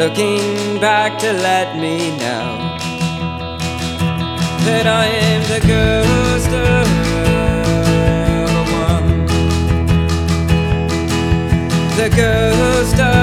looking back to let me know that I am the ghost of a one, the ghost of